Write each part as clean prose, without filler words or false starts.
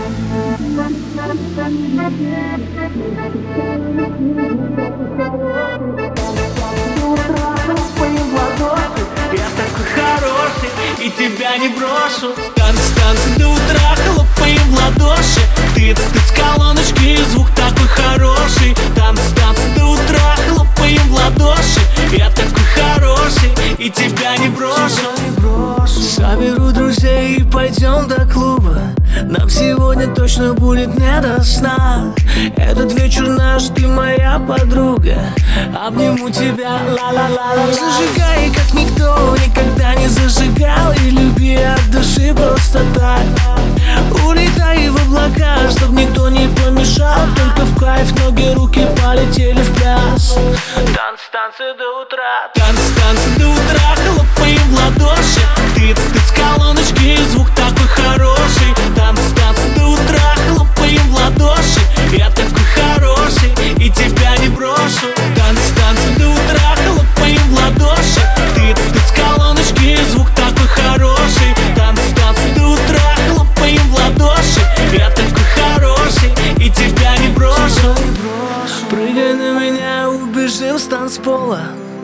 Я такой хороший и тебя не брошу. Танцы до утра, хлопаем в ладоши. Тыц, колоночки, звук такой хороший. Танцы до утра, хлопаем в ладоши. Я такой хороший и тебя не брошу. Соберу друзей и пойдем до клуба. Нам сегодня точно будет не до сна. Этот вечер наш, ты моя подруга. Обниму тебя, ла-ла-ла-ла. Зажигай, как никто никогда не зажигал. И люби от души просто так. Улетай в облака, чтоб никто не помешал. Только в кайф, ноги, руки полетели в пляс. Танцы до утра. Танцы до утра, хлопаем в ладоши. Тыц, колоночки, звук такой хороший. Танцы до утра, хлопаем в ладоши. Я такой хороший и тебя не брошу. Танцы до утра, хлопаем в ладоши. Тыц, колоночки, звук такой хороший. Танцы до утра, хлопаем в ладоши. Я такой хороший и тебя не брошу. Прыгай на меня, убежим с танцпола.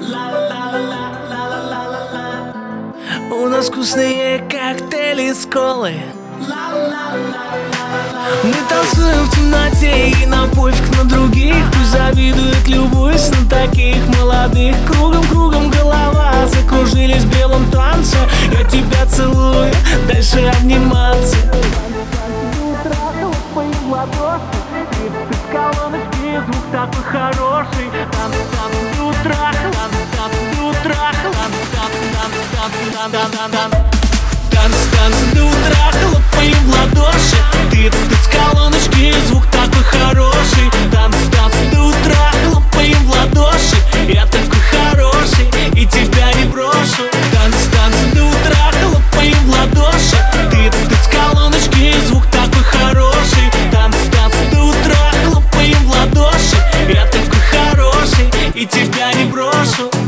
У нас вкусные коктейли с колой. Мы танцуем в темноте и на пофиг на других. Пусть завидует, любуясь на таких молодых. Кругом голова, закружились в белом танце. Я тебя целую, дальше обниматься. Колоночки, звук такой хороший. Танцы до утра, танцы до утра. Танцы до утра, хлопаем в ладоши. Тыц, колоночки, звук такой хороший. Танцы до утра, хлопаем в ладоши. Я такой хороший и тебя не брошу. Танцы до утра, хлопаем в ладоши. Тыц, колоночки, звук такой хороший. Танцы до утра, хлопаем в ладоши. Я такой хороший и тебя не брошу.